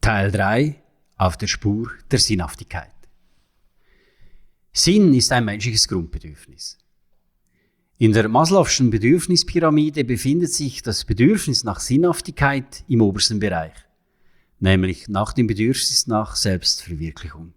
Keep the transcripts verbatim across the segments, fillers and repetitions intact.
Teil drei. Auf der Spur der Sinnhaftigkeit. Sinn ist ein menschliches Grundbedürfnis. In der Maslow'schen Bedürfnispyramide befindet sich das Bedürfnis nach Sinnhaftigkeit im obersten Bereich, nämlich nach dem Bedürfnis nach Selbstverwirklichung.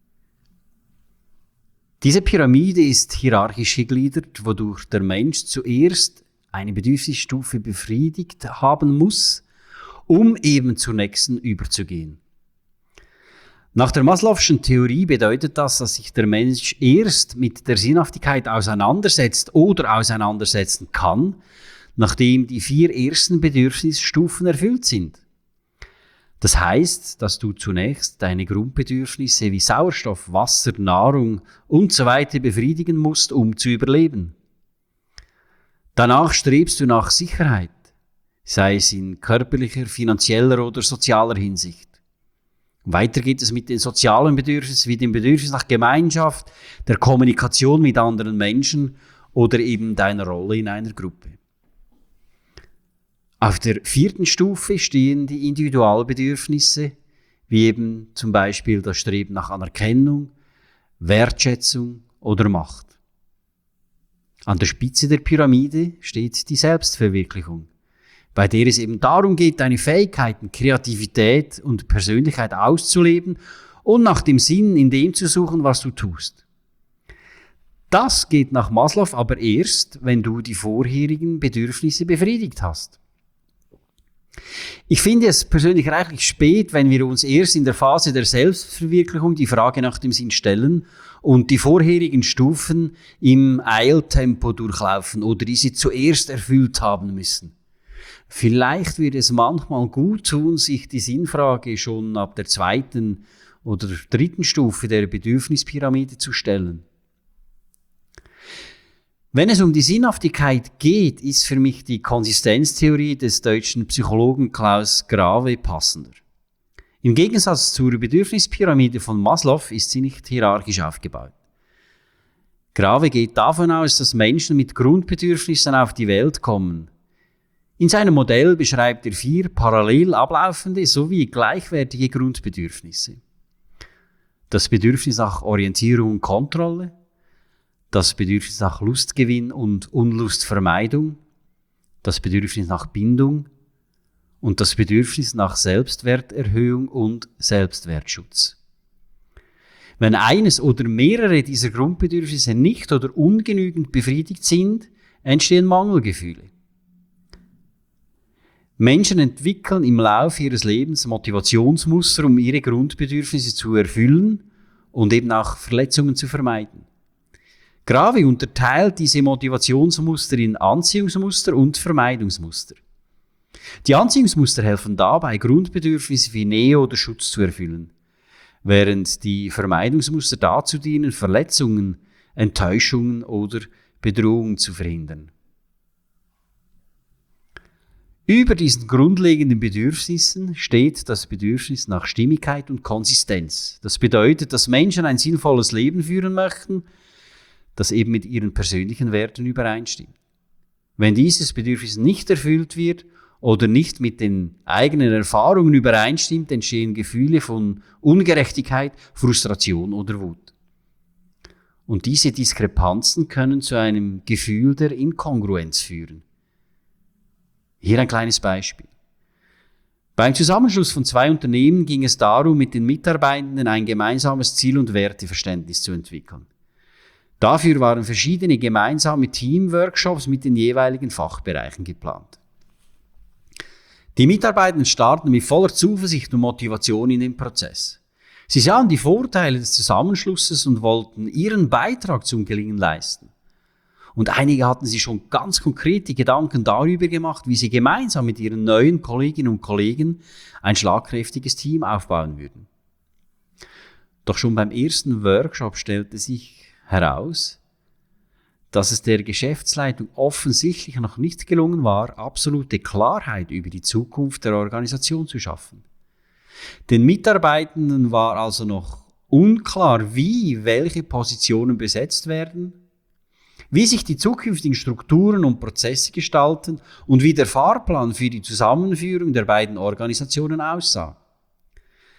Diese Pyramide ist hierarchisch gegliedert, wodurch der Mensch zuerst eine Bedürfnisstufe befriedigt haben muss, um eben zur nächsten überzugehen. Nach der Maslow'schen Theorie bedeutet das, dass sich der Mensch erst mit der Sinnhaftigkeit auseinandersetzt oder auseinandersetzen kann, nachdem die vier ersten Bedürfnisstufen erfüllt sind. Das heißt, dass du zunächst deine Grundbedürfnisse wie Sauerstoff, Wasser, Nahrung und so weiter befriedigen musst, um zu überleben. Danach strebst du nach Sicherheit, sei es in körperlicher, finanzieller oder sozialer Hinsicht. Weiter geht es mit den sozialen Bedürfnissen, wie dem Bedürfnis nach Gemeinschaft, der Kommunikation mit anderen Menschen oder eben deiner Rolle in einer Gruppe. Auf der vierten Stufe stehen die Individualbedürfnisse, wie eben zum Beispiel das Streben nach Anerkennung, Wertschätzung oder Macht. An der Spitze der Pyramide steht die Selbstverwirklichung, bei der es eben darum geht, deine Fähigkeiten, Kreativität und Persönlichkeit auszuleben und nach dem Sinn in dem zu suchen, was du tust. Das geht nach Maslow aber erst, wenn du die vorherigen Bedürfnisse befriedigt hast. Ich finde es persönlich reichlich spät, wenn wir uns erst in der Phase der Selbstverwirklichung die Frage nach dem Sinn stellen und die vorherigen Stufen im Eiltempo durchlaufen oder diese zuerst erfüllt haben müssen. Vielleicht wird es manchmal gut tun, sich die Sinnfrage schon ab der zweiten oder dritten Stufe der Bedürfnispyramide zu stellen. Wenn es um die Sinnhaftigkeit geht, ist für mich die Konsistenztheorie des deutschen Psychologen Klaus Grave passender. Im Gegensatz zur Bedürfnispyramide von Maslow ist sie nicht hierarchisch aufgebaut. Grave geht davon aus, dass Menschen mit Grundbedürfnissen auf die Welt kommen. In seinem Modell beschreibt er vier parallel ablaufende sowie gleichwertige Grundbedürfnisse. Das Bedürfnis nach Orientierung und Kontrolle, das Bedürfnis nach Lustgewinn und Unlustvermeidung, das Bedürfnis nach Bindung und das Bedürfnis nach Selbstwerterhöhung und Selbstwertschutz. Wenn eines oder mehrere dieser Grundbedürfnisse nicht oder ungenügend befriedigt sind, entstehen Mangelgefühle. Menschen entwickeln im Laufe ihres Lebens Motivationsmuster, um ihre Grundbedürfnisse zu erfüllen und eben auch Verletzungen zu vermeiden. Grave unterteilt diese Motivationsmuster in Anziehungsmuster und Vermeidungsmuster. Die Anziehungsmuster helfen dabei, Grundbedürfnisse wie Nähe oder Schutz zu erfüllen, während die Vermeidungsmuster dazu dienen, Verletzungen, Enttäuschungen oder Bedrohungen zu verhindern. Über diesen grundlegenden Bedürfnissen steht das Bedürfnis nach Stimmigkeit und Konsistenz. Das bedeutet, dass Menschen ein sinnvolles Leben führen möchten, das eben mit ihren persönlichen Werten übereinstimmt. Wenn dieses Bedürfnis nicht erfüllt wird oder nicht mit den eigenen Erfahrungen übereinstimmt, entstehen Gefühle von Ungerechtigkeit, Frustration oder Wut. Und diese Diskrepanzen können zu einem Gefühl der Inkongruenz führen. Hier ein kleines Beispiel. Beim Zusammenschluss von zwei Unternehmen ging es darum, mit den Mitarbeitenden ein gemeinsames Ziel- und Werteverständnis zu entwickeln. Dafür waren verschiedene gemeinsame Teamworkshops mit den jeweiligen Fachbereichen geplant. Die Mitarbeitenden starten mit voller Zuversicht und Motivation in den Prozess. Sie sahen die Vorteile des Zusammenschlusses und wollten ihren Beitrag zum Gelingen leisten. Und einige hatten sich schon ganz konkrete Gedanken darüber gemacht, wie sie gemeinsam mit ihren neuen Kolleginnen und Kollegen ein schlagkräftiges Team aufbauen würden. Doch schon beim ersten Workshop stellte sich heraus, dass es der Geschäftsleitung offensichtlich noch nicht gelungen war, absolute Klarheit über die Zukunft der Organisation zu schaffen. Den Mitarbeitenden war also noch unklar, wie welche Positionen besetzt werden, wie sich die zukünftigen Strukturen und Prozesse gestalten und wie der Fahrplan für die Zusammenführung der beiden Organisationen aussah.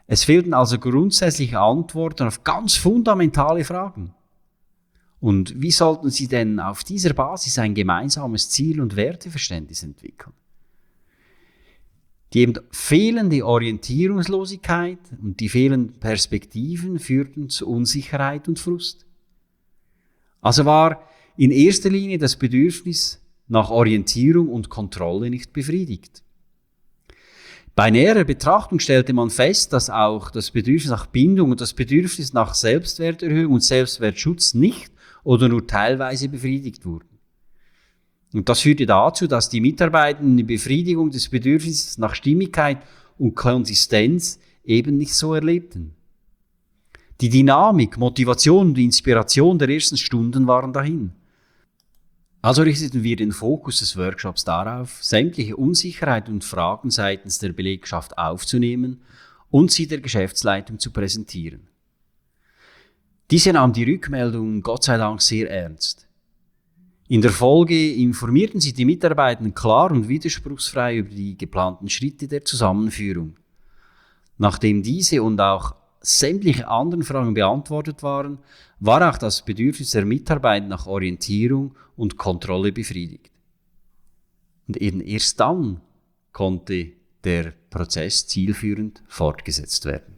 Es fehlten also grundsätzliche Antworten auf ganz fundamentale Fragen. Und wie sollten sie denn auf dieser Basis ein gemeinsames Ziel- und Werteverständnis entwickeln? Die eben fehlende Orientierungslosigkeit und die fehlenden Perspektiven führten zu Unsicherheit und Frust. Also war in erster Linie das Bedürfnis nach Orientierung und Kontrolle nicht befriedigt. Bei näherer Betrachtung stellte man fest, dass auch das Bedürfnis nach Bindung und das Bedürfnis nach Selbstwerterhöhung und Selbstwertschutz nicht oder nur teilweise befriedigt wurden. Und das führte dazu, dass die Mitarbeitenden die Befriedigung des Bedürfnisses nach Stimmigkeit und Konsistenz eben nicht so erlebten. Die Dynamik, Motivation und Inspiration der ersten Stunden waren dahin. Also richteten wir den Fokus des Workshops darauf, sämtliche Unsicherheit und Fragen seitens der Belegschaft aufzunehmen und sie der Geschäftsleitung zu präsentieren. Diese nahm die Rückmeldungen Gott sei Dank sehr ernst. In der Folge informierten sie die Mitarbeitenden klar und widerspruchsfrei über die geplanten Schritte der Zusammenführung. Nachdem diese und auch sämtliche anderen Fragen beantwortet waren, war auch das Bedürfnis der Mitarbeiter nach Orientierung und Kontrolle befriedigt. Und eben erst dann konnte der Prozess zielführend fortgesetzt werden.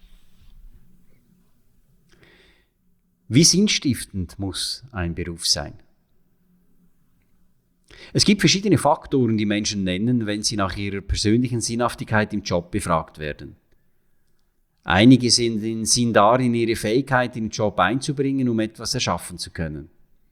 Wie sinnstiftend muss ein Beruf sein? Es gibt verschiedene Faktoren, die Menschen nennen, wenn sie nach ihrer persönlichen Sinnhaftigkeit im Job befragt werden. Einige sind, sind darin, ihre Fähigkeit in den Job einzubringen, um etwas erschaffen zu können.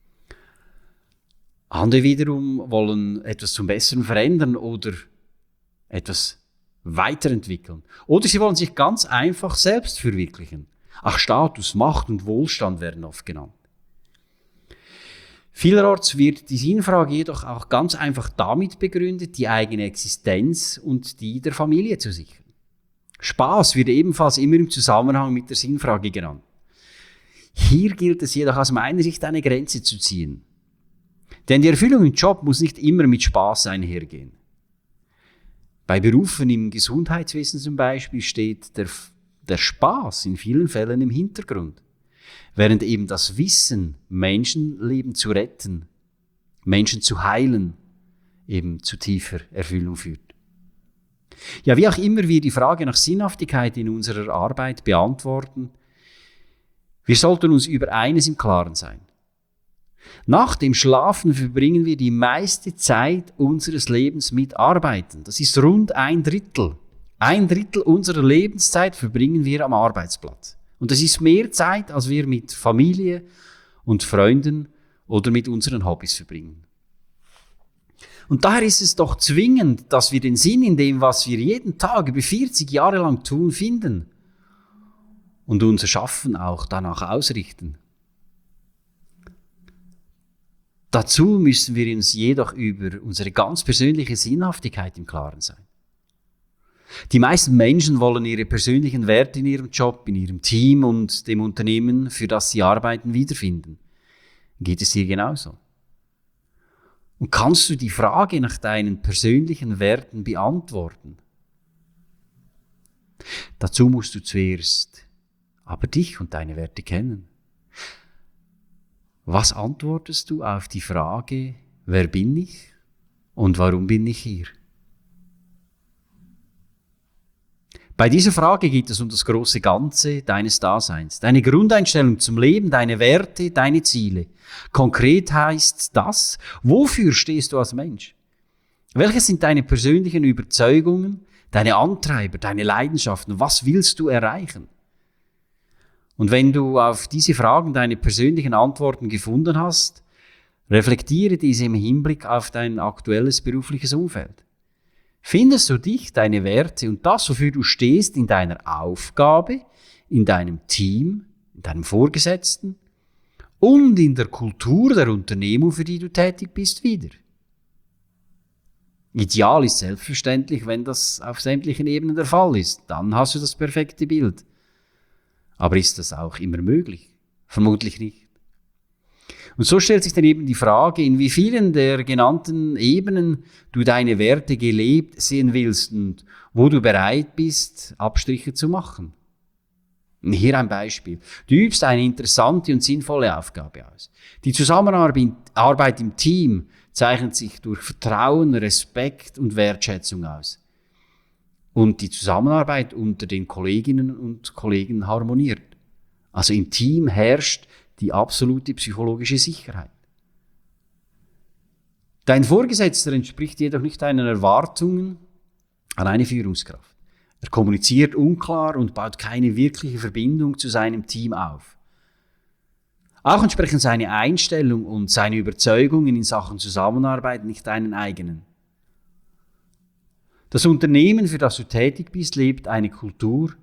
Andere wiederum wollen etwas zum Besseren verändern oder etwas weiterentwickeln. Oder sie wollen sich ganz einfach selbst verwirklichen. Ach, Status, Macht und Wohlstand werden oft genannt. Vielerorts wird die Sinnfrage jedoch auch ganz einfach damit begründet, die eigene Existenz und die der Familie zu sichern. Spaß wird ebenfalls immer im Zusammenhang mit der Sinnfrage genannt. Hier gilt es jedoch aus meiner Sicht eine Grenze zu ziehen. Denn die Erfüllung im Job muss nicht immer mit Spaß einhergehen. Bei Berufen im Gesundheitswesen zum Beispiel steht der, der Spaß in vielen Fällen im Hintergrund, während eben das Wissen, Menschenleben zu retten, Menschen zu heilen, eben zu tiefer Erfüllung führt. Ja, wie auch immer wir die Frage nach Sinnhaftigkeit in unserer Arbeit beantworten, wir sollten uns über eines im Klaren sein. Nach dem Schlafen verbringen wir die meiste Zeit unseres Lebens mit Arbeiten. Das ist rund ein Drittel. Ein Drittel unserer Lebenszeit verbringen wir am Arbeitsplatz. Und das ist mehr Zeit, als wir mit Familie und Freunden oder mit unseren Hobbys verbringen. Und daher ist es doch zwingend, dass wir den Sinn in dem, was wir jeden Tag über vierzig Jahre lang tun, finden und unser Schaffen auch danach ausrichten. Dazu müssen wir uns jedoch über unsere ganz persönliche Sinnhaftigkeit im Klaren sein. Die meisten Menschen wollen ihre persönlichen Werte in ihrem Job, in ihrem Team und dem Unternehmen, für das sie arbeiten, wiederfinden. Geht es dir genauso? Und kannst du die Frage nach deinen persönlichen Werten beantworten? Dazu musst du zuerst aber dich und deine Werte kennen. Was antwortest du auf die Frage, wer bin ich und warum bin ich hier? Bei dieser Frage geht es um das große Ganze deines Daseins, deine Grundeinstellung zum Leben, deine Werte, deine Ziele. Konkret heißt das, wofür stehst du als Mensch? Welche sind deine persönlichen Überzeugungen, deine Antreiber, deine Leidenschaften? Was willst du erreichen? Und wenn du auf diese Fragen deine persönlichen Antworten gefunden hast, reflektiere diese im Hinblick auf dein aktuelles berufliches Umfeld. Findest du dich, deine Werte und das, wofür du stehst, in deiner Aufgabe, in deinem Team, in deinem Vorgesetzten und in der Kultur der Unternehmung, für die du tätig bist, wieder? Ideal ist selbstverständlich, wenn das auf sämtlichen Ebenen der Fall ist. Dann hast du das perfekte Bild. Aber ist das auch immer möglich? Vermutlich nicht. Und so stellt sich dann eben die Frage, in wie vielen der genannten Ebenen du deine Werte gelebt sehen willst und wo du bereit bist, Abstriche zu machen. Und hier ein Beispiel. Du übst eine interessante und sinnvolle Aufgabe aus. Die Zusammenarbeit im Team zeichnet sich durch Vertrauen, Respekt und Wertschätzung aus. Und die Zusammenarbeit unter den Kolleginnen und Kollegen harmoniert. Also im Team herrscht die absolute psychologische Sicherheit. Dein Vorgesetzter entspricht jedoch nicht deinen Erwartungen an eine Führungskraft. Er kommuniziert unklar und baut keine wirkliche Verbindung zu seinem Team auf. Auch entsprechen seine Einstellung und seine Überzeugungen in Sachen Zusammenarbeit nicht deinen eigenen. Das Unternehmen, für das du tätig bist, lebt eine Kultur,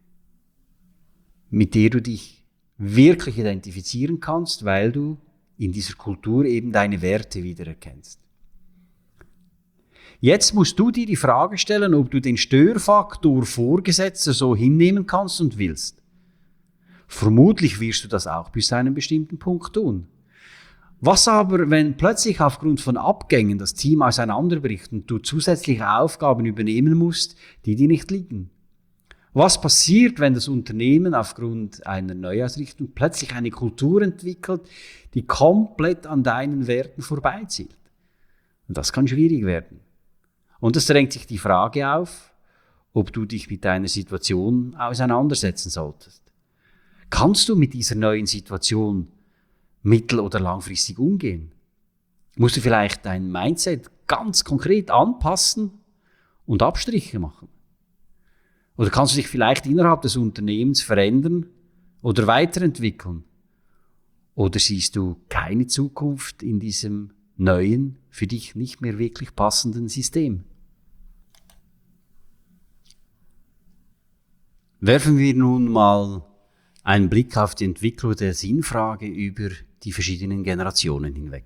mit der du dich wirklich identifizieren kannst, weil du in dieser Kultur eben deine Werte wiedererkennst. Jetzt musst du dir die Frage stellen, ob du den Störfaktor Vorgesetzter so hinnehmen kannst und willst. Vermutlich wirst du das auch bis zu einem bestimmten Punkt tun. Was aber, wenn plötzlich aufgrund von Abgängen das Team auseinanderbricht und du zusätzliche Aufgaben übernehmen musst, die dir nicht liegen? Was passiert, wenn das Unternehmen aufgrund einer Neuausrichtung plötzlich eine Kultur entwickelt, die komplett an deinen Werten vorbeizielt? Und das kann schwierig werden. Und es drängt sich die Frage auf, ob du dich mit deiner Situation auseinandersetzen solltest. Kannst du mit dieser neuen Situation mittel- oder langfristig umgehen? Musst du vielleicht dein Mindset ganz konkret anpassen und Abstriche machen? Oder kannst du dich vielleicht innerhalb des Unternehmens verändern oder weiterentwickeln? Oder siehst du keine Zukunft in diesem neuen, für dich nicht mehr wirklich passenden System? Werfen wir nun mal einen Blick auf die Entwicklung der Sinnfrage über die verschiedenen Generationen hinweg.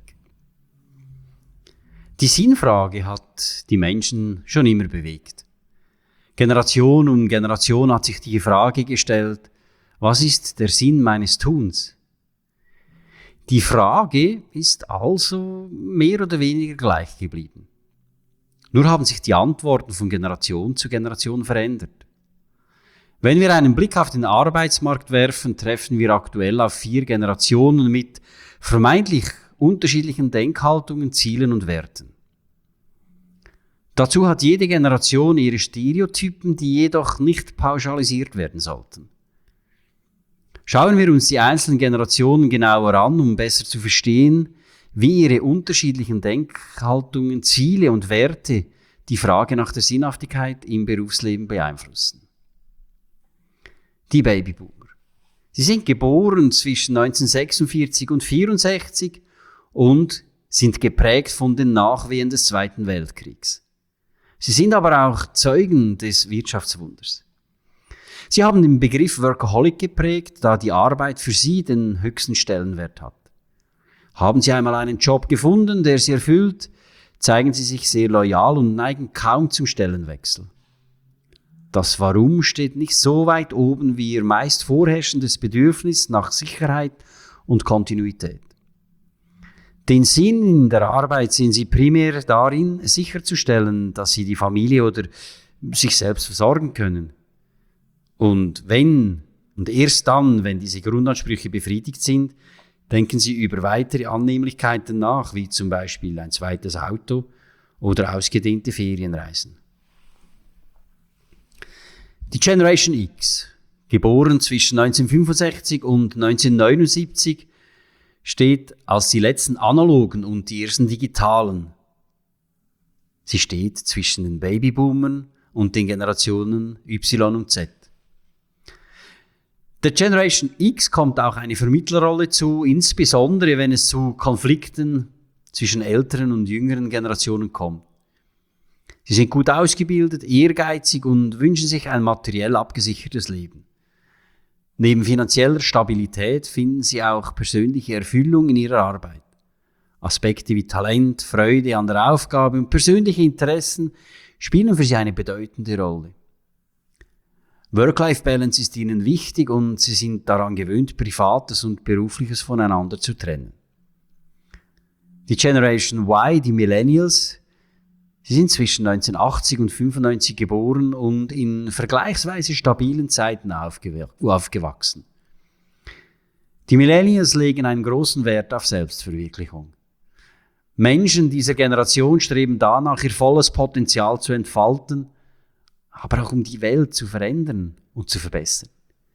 Die Sinnfrage hat die Menschen schon immer bewegt. Generation um Generation hat sich die Frage gestellt, was ist der Sinn meines Tuns? Die Frage ist also mehr oder weniger gleich geblieben. Nur haben sich die Antworten von Generation zu Generation verändert. Wenn wir einen Blick auf den Arbeitsmarkt werfen, treffen wir aktuell auf vier Generationen mit vermeintlich unterschiedlichen Denkhaltungen, Zielen und Werten. Dazu hat jede Generation ihre Stereotypen, die jedoch nicht pauschalisiert werden sollten. Schauen wir uns die einzelnen Generationen genauer an, um besser zu verstehen, wie ihre unterschiedlichen Denkhaltungen, Ziele und Werte die Frage nach der Sinnhaftigkeit im Berufsleben beeinflussen. Die Babyboomer. Sie sind geboren zwischen neunzehnhundertsechsundvierzig und vierundsechzig und sind geprägt von den Nachwehen des Zweiten Weltkriegs. Sie sind aber auch Zeugen des Wirtschaftswunders. Sie haben den Begriff Workaholic geprägt, da die Arbeit für sie den höchsten Stellenwert hat. Haben Sie einmal einen Job gefunden, der Sie erfüllt, zeigen Sie sich sehr loyal und neigen kaum zum Stellenwechsel. Das Warum steht nicht so weit oben wie ihr meist vorherrschendes Bedürfnis nach Sicherheit und Kontinuität. Den Sinn in der Arbeit sehen sie primär darin, sicherzustellen, dass sie die Familie oder sich selbst versorgen können. Und wenn, und erst dann, wenn diese Grundansprüche befriedigt sind, denken sie über weitere Annehmlichkeiten nach, wie zum Beispiel ein zweites Auto oder ausgedehnte Ferienreisen. Die Generation X, geboren zwischen neunzehnhundertfünfundsechzig und neunzehnhundertneunundsiebzig, steht als die letzten analogen und die ersten digitalen. Sie steht zwischen den Babyboomern und den Generationen Y und Z. Der Generation X kommt auch eine Vermittlerrolle zu, insbesondere wenn es zu Konflikten zwischen älteren und jüngeren Generationen kommt. Sie sind gut ausgebildet, ehrgeizig und wünschen sich ein materiell abgesichertes Leben. Neben finanzieller Stabilität finden sie auch persönliche Erfüllung in ihrer Arbeit. Aspekte wie Talent, Freude an der Aufgabe und persönliche Interessen spielen für sie eine bedeutende Rolle. Work-Life-Balance ist ihnen wichtig und sie sind daran gewöhnt, Privates und Berufliches voneinander zu trennen. Die Generation Y, die Millennials, sie sind zwischen neunzehnhundertachtzig und fünfundneunzig geboren und in vergleichsweise stabilen Zeiten aufgew- aufgewachsen. Die Millennials legen einen großen Wert auf Selbstverwirklichung. Menschen dieser Generation streben danach, ihr volles Potenzial zu entfalten, aber auch um die Welt zu verändern und zu verbessern.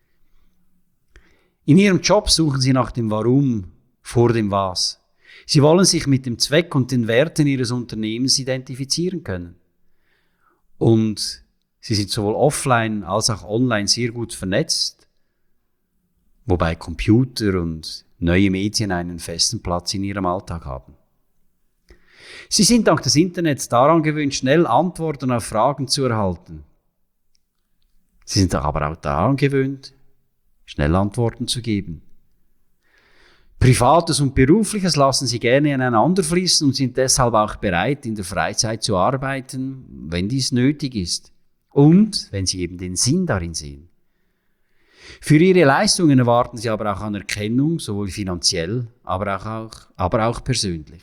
In ihrem Job suchen sie nach dem Warum vor dem Was. Sie wollen sich mit dem Zweck und den Werten ihres Unternehmens identifizieren können. Und sie sind sowohl offline als auch online sehr gut vernetzt, wobei Computer und neue Medien einen festen Platz in ihrem Alltag haben. Sie sind dank des Internets daran gewöhnt, schnell Antworten auf Fragen zu erhalten. Sie sind aber auch daran gewöhnt, schnell Antworten zu geben. Privates und Berufliches lassen sie gerne ineinander fließen und sind deshalb auch bereit, in der Freizeit zu arbeiten, wenn dies nötig ist. Und wenn sie eben den Sinn darin sehen. Für ihre Leistungen erwarten sie aber auch Anerkennung, sowohl finanziell, aber auch, auch, aber auch persönlich.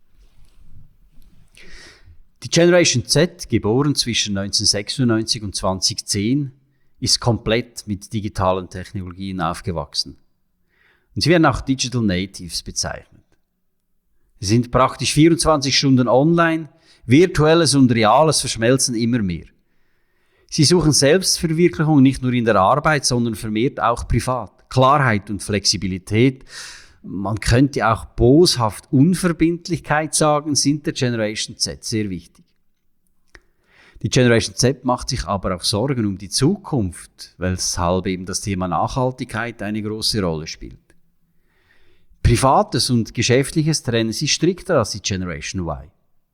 Die Generation Z, geboren zwischen neunzehnhundertsechsundneunzig und zweitausendzehn, ist komplett mit digitalen Technologien aufgewachsen. Und sie werden auch Digital Natives bezeichnet. Sie sind praktisch vierundzwanzig Stunden online, virtuelles und reales verschmelzen immer mehr. Sie suchen Selbstverwirklichung nicht nur in der Arbeit, sondern vermehrt auch privat. Klarheit und Flexibilität, man könnte auch boshaft Unverbindlichkeit sagen, sind der Generation Z sehr wichtig. Die Generation Z macht sich aber auch Sorgen um die Zukunft, weshalb eben das Thema Nachhaltigkeit eine große Rolle spielt. Privates und Geschäftliches trennen sie strikter als die Generation Y.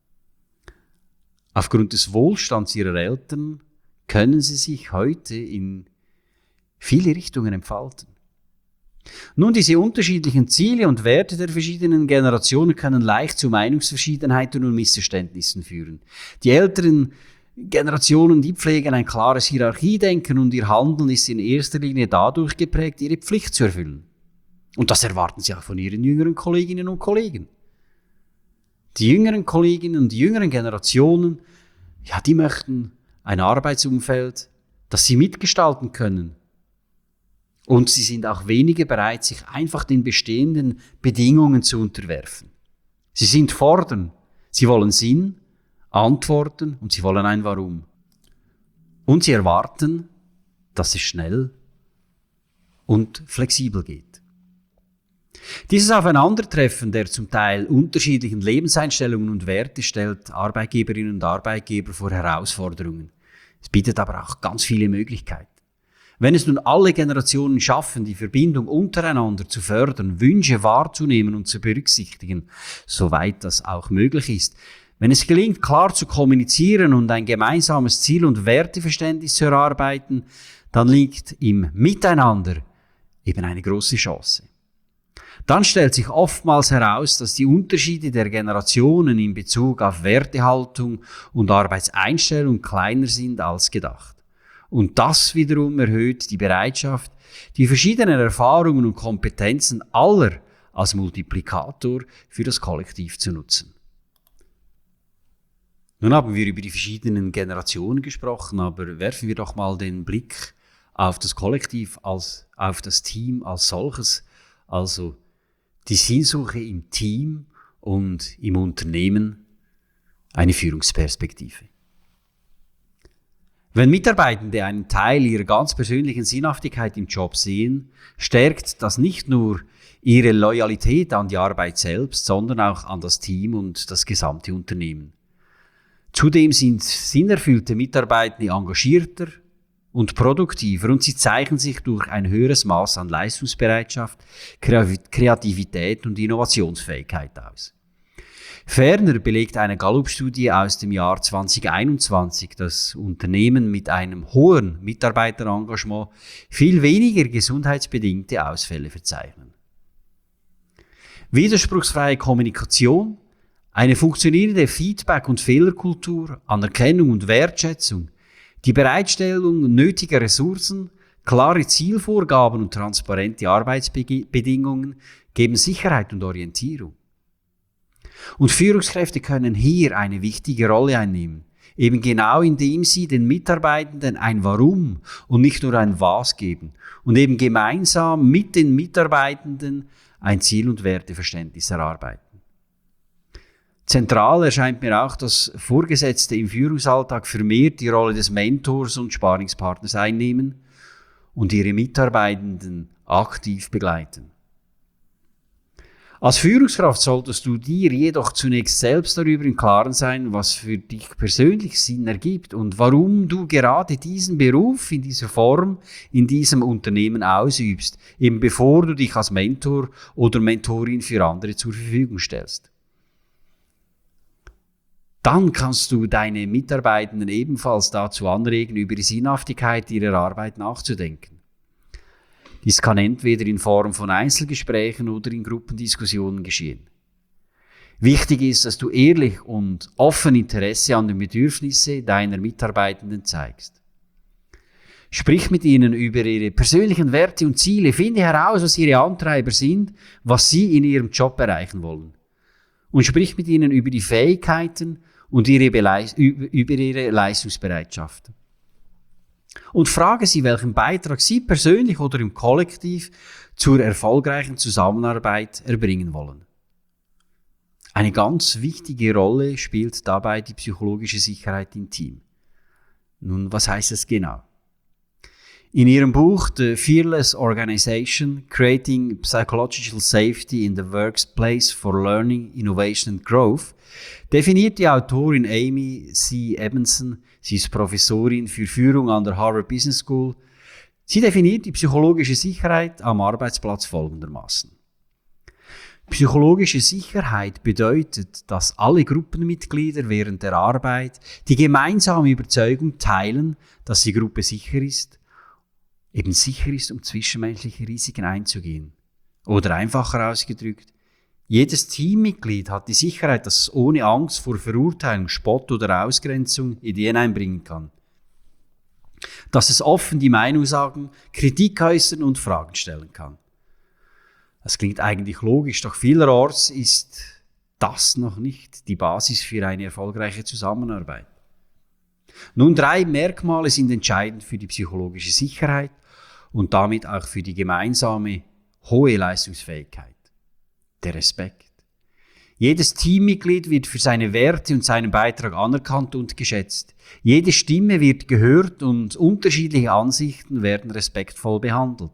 Aufgrund des Wohlstands ihrer Eltern können sie sich heute in viele Richtungen entfalten. Nun, diese unterschiedlichen Ziele und Werte der verschiedenen Generationen können leicht zu Meinungsverschiedenheiten und Missverständnissen führen. Die älteren Generationen, die pflegen ein klares Hierarchiedenken und ihr Handeln ist in erster Linie dadurch geprägt, ihre Pflicht zu erfüllen. Und das erwarten sie auch von ihren jüngeren Kolleginnen und Kollegen. Die jüngeren Kolleginnen und die jüngeren Generationen, ja, die möchten ein Arbeitsumfeld, das sie mitgestalten können. Und sie sind auch weniger bereit, sich einfach den bestehenden Bedingungen zu unterwerfen. Sie sind fordern, sie wollen Sinn, Antworten und sie wollen ein Warum. Und sie erwarten, dass es schnell und flexibel geht. Dieses Aufeinandertreffen der zum Teil unterschiedlichen Lebenseinstellungen und Werte stellt Arbeitgeberinnen und Arbeitgeber vor Herausforderungen. Es bietet aber auch ganz viele Möglichkeiten. Wenn es nun alle Generationen schaffen, die Verbindung untereinander zu fördern, Wünsche wahrzunehmen und zu berücksichtigen, soweit das auch möglich ist, wenn es gelingt, klar zu kommunizieren und ein gemeinsames Ziel und Werteverständnis zu erarbeiten, dann liegt im Miteinander eben eine große Chance. Dann stellt sich oftmals heraus, dass die Unterschiede der Generationen in Bezug auf Wertehaltung und Arbeitseinstellung kleiner sind als gedacht. Und das wiederum erhöht die Bereitschaft, die verschiedenen Erfahrungen und Kompetenzen aller als Multiplikator für das Kollektiv zu nutzen. Nun haben wir über die verschiedenen Generationen gesprochen, aber werfen wir doch mal den Blick auf das Kollektiv, als, auf das Team als solches, also die Sinnsuche im Team und im Unternehmen, eine Führungsperspektive. Wenn Mitarbeitende einen Teil ihrer ganz persönlichen Sinnhaftigkeit im Job sehen, stärkt das nicht nur ihre Loyalität an die Arbeit selbst, sondern auch an das Team und das gesamte Unternehmen. Zudem sind sinnerfüllte Mitarbeitende engagierter und produktiver und sie zeichnen sich durch ein höheres Maß an Leistungsbereitschaft, Kreativität und Innovationsfähigkeit aus. Ferner belegt eine Gallup-Studie aus dem Jahr zwanzig einundzwanzig, dass Unternehmen mit einem hohen Mitarbeiterengagement viel weniger gesundheitsbedingte Ausfälle verzeichnen. Widerspruchsfreie Kommunikation, eine funktionierende Feedback- und Fehlerkultur, Anerkennung und Wertschätzung, die Bereitstellung nötiger Ressourcen, klare Zielvorgaben und transparente Arbeitsbedingungen geben Sicherheit und Orientierung. Und Führungskräfte können hier eine wichtige Rolle einnehmen. Eben genau indem sie den Mitarbeitenden ein Warum und nicht nur ein Was geben. Und eben gemeinsam mit den Mitarbeitenden ein Ziel- und Werteverständnis erarbeiten. Zentral erscheint mir auch, dass Vorgesetzte im Führungsalltag vermehrt die Rolle des Mentors und Sparingspartners einnehmen und ihre Mitarbeitenden aktiv begleiten. Als Führungskraft solltest du dir jedoch zunächst selbst darüber im Klaren sein, was für dich persönlich Sinn ergibt und warum du gerade diesen Beruf in dieser Form, in diesem Unternehmen ausübst, eben bevor du dich als Mentor oder Mentorin für andere zur Verfügung stellst. Dann kannst du deine Mitarbeitenden ebenfalls dazu anregen, über die Sinnhaftigkeit ihrer Arbeit nachzudenken. Dies kann entweder in Form von Einzelgesprächen oder in Gruppendiskussionen geschehen. Wichtig ist, dass du ehrlich und offen Interesse an den Bedürfnissen deiner Mitarbeitenden zeigst. Sprich mit ihnen über ihre persönlichen Werte und Ziele, finde heraus, was ihre Antreiber sind, was sie in ihrem Job erreichen wollen. Und sprich mit ihnen über die Fähigkeiten und ihre, Beleis- über ihre Leistungsbereitschaft. Und frage sie, welchen Beitrag sie persönlich oder im Kollektiv zur erfolgreichen Zusammenarbeit erbringen wollen. Eine ganz wichtige Rolle spielt dabei die psychologische Sicherheit im Team. Nun, was heißt das genau? In ihrem Buch The Fearless Organization, Creating Psychological Safety in the Workplace for Learning, Innovation and Growth, definiert die Autorin Amy C. Ebenson, sie ist Professorin für Führung an der Harvard Business School, sie definiert die psychologische Sicherheit am Arbeitsplatz folgendermaßen. Psychologische Sicherheit bedeutet, dass alle Gruppenmitglieder während der Arbeit die gemeinsame Überzeugung teilen, dass die Gruppe sicher ist, eben sicher ist, um zwischenmenschliche Risiken einzugehen. Oder einfacher ausgedrückt, jedes Teammitglied hat die Sicherheit, dass es ohne Angst vor Verurteilung, Spott oder Ausgrenzung Ideen einbringen kann. Dass es offen die Meinung sagen, Kritik äußern und Fragen stellen kann. Das klingt eigentlich logisch, doch vielerorts ist das noch nicht die Basis für eine erfolgreiche Zusammenarbeit. Nun, drei Merkmale sind entscheidend für die psychologische Sicherheit und damit auch für die gemeinsame hohe Leistungsfähigkeit. Der Respekt. Jedes Teammitglied wird für seine Werte und seinen Beitrag anerkannt und geschätzt. Jede Stimme wird gehört und unterschiedliche Ansichten werden respektvoll behandelt.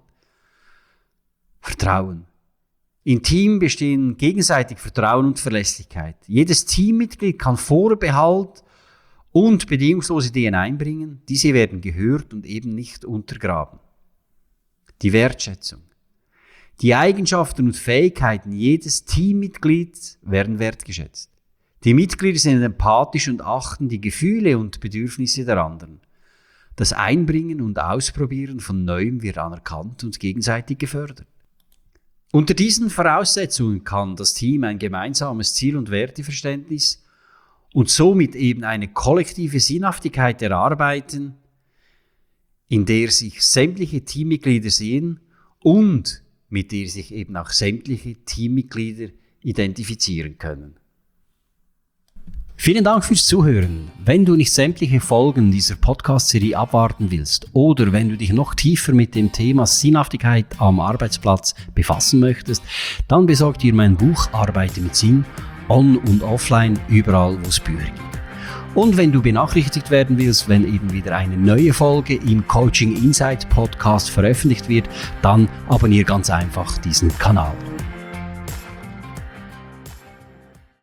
Vertrauen. Im Team bestehen gegenseitig Vertrauen und Verlässlichkeit. Jedes Teammitglied kann Vorbehalt und bedingungslose Ideen einbringen. Diese werden gehört und eben nicht untergraben. Die Wertschätzung. Die Eigenschaften und Fähigkeiten jedes Teammitglieds werden wertgeschätzt. Die Mitglieder sind empathisch und achten die Gefühle und Bedürfnisse der anderen. Das Einbringen und Ausprobieren von Neuem wird anerkannt und gegenseitig gefördert. Unter diesen Voraussetzungen kann das Team ein gemeinsames Ziel- und Werteverständnis und somit eben eine kollektive Sinnhaftigkeit erarbeiten, in der sich sämtliche Teammitglieder sehen und mit der sich eben auch sämtliche Teammitglieder identifizieren können. Vielen Dank fürs Zuhören. Wenn du nicht sämtliche Folgen dieser Podcast-Serie abwarten willst oder wenn du dich noch tiefer mit dem Thema Sinnhaftigkeit am Arbeitsplatz befassen möchtest, dann besorg dir mein Buch Arbeite mit Sinn, on- und offline, überall wo es Bücher gibt. Und wenn du benachrichtigt werden willst, wenn eben wieder eine neue Folge im Coaching Insight Podcast veröffentlicht wird, dann abonniere ganz einfach diesen Kanal.